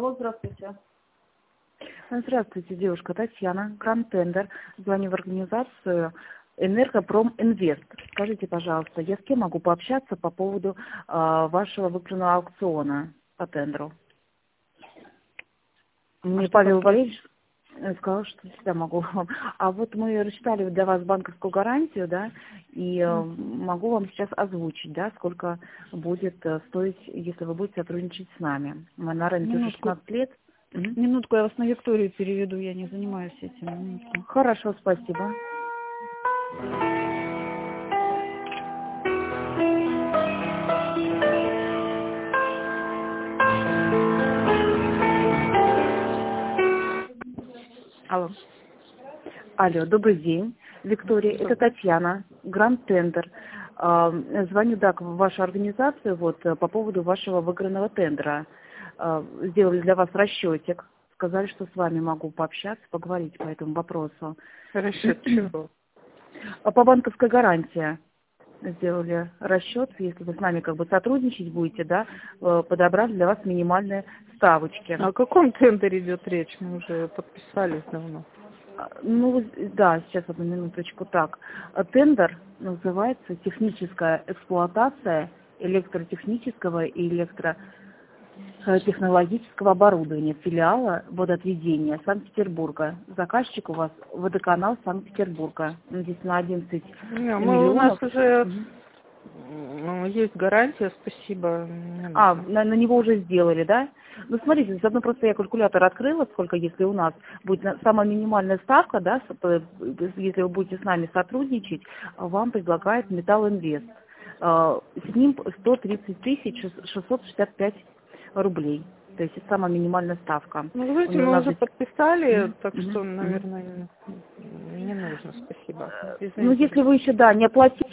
Алло, здравствуйте. Здравствуйте, девушка Татьяна, Гранд Тендер. Звоню в организацию Энергопром Инвест. Скажите, пожалуйста, я с кем могу пообщаться по поводу вашего выигранного аукциона по тендеру? Мне Павел Валерьевич сказал, что всегда могу. А вот мы рассчитали для вас банковскую гарантию, да, и могу вам сейчас озвучить, да, сколько будет стоить, если вы будете сотрудничать с нами. Мы на рынке уже 16 лет. Минутку, я вас на Викторию переведу, я не занимаюсь этим. Минутку. Хорошо, спасибо. Алло. Алло, добрый день. Виктория, это Татьяна, Гранд Тендер. Звоню, да, в вашу организацию вот, по поводу вашего выигранного тендера. Сделали для вас расчетик. Сказали, что с вами могу пообщаться, поговорить по этому вопросу. Расчет чего? По банковской гарантии сделали расчет, если вы с нами как бы сотрудничать будете, да, подобрали для вас минимальные ставочки. О каком тендере идет речь? Мы уже подписались давно. Ну, да, сейчас одну минуточку. Так, тендер называется «Техническая эксплуатация электротехнического и электротехнологического оборудования филиала водоотведения Санкт-Петербурга». Заказчик у вас водоканал Санкт-Петербурга. Здесь на 11 миллионов. У нас уже есть гарантия, спасибо. На него уже сделали, да? Ну, смотрите, заодно просто я калькулятор открыла, сколько, если у нас будет самая минимальная ставка, да, если вы будете с нами сотрудничать, вам предлагает Металл Инвест. С ним 130 665 рублей. То есть это самая минимальная ставка. Ну, знаете, мы уже подписали, так что, наверное, не нужно, спасибо. Ну, если вы еще, да, не оплатили